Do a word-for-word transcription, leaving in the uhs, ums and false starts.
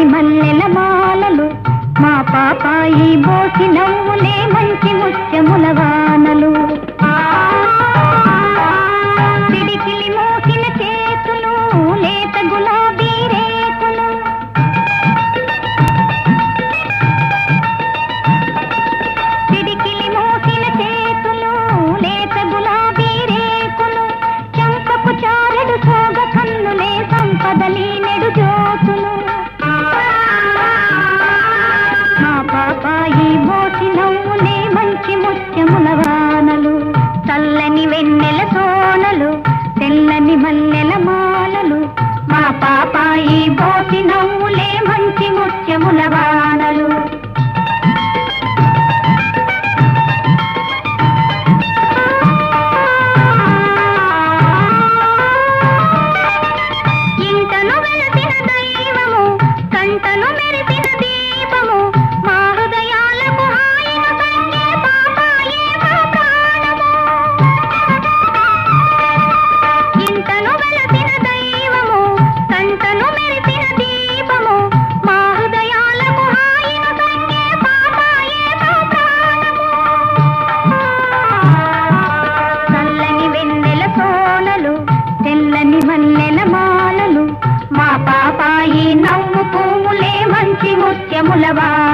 మల్లెల మాలలు మా పాపాయి బోసి నవ్వులే మంచి ముత్యముల వానలు పిడికిలి మోసిన చేతులు లేత గులాబీ రేకులు పిడికిలి మోసిన చేతులు లేత గులాబీ రేకులు చంపకు చారడు సోగ కన్నులే సంపదలి నెడు జ్యోతులు మా పాపాయి బోసి నవ్వులే మంచి ముత్యముల వానలు చల్లని వెన్నెల సోనలు తెల్లని మల్లెల మాలలు మా పాపాయి బోసి నవ్వులే మంచి ముత్యముల వానలు ఇంటను వెలసిన దైవము కంటను మెరిసిన దీపము మా హృదయాలకు హాయిను సంగే పాపాయే మా ప్రాణము ఇంటను వెలసిన దైవము కంటను మెరిసిన దీపము మా హృదయాలకు హాయిను సంగే పాపాయే మా ప్రాణము చల్లని వెన్నెల సోనలు తెల్లని మల్లెల మాలలు మా పాపాయి నవ్వు పువ్వులే మంచి ముత్యముల వానలు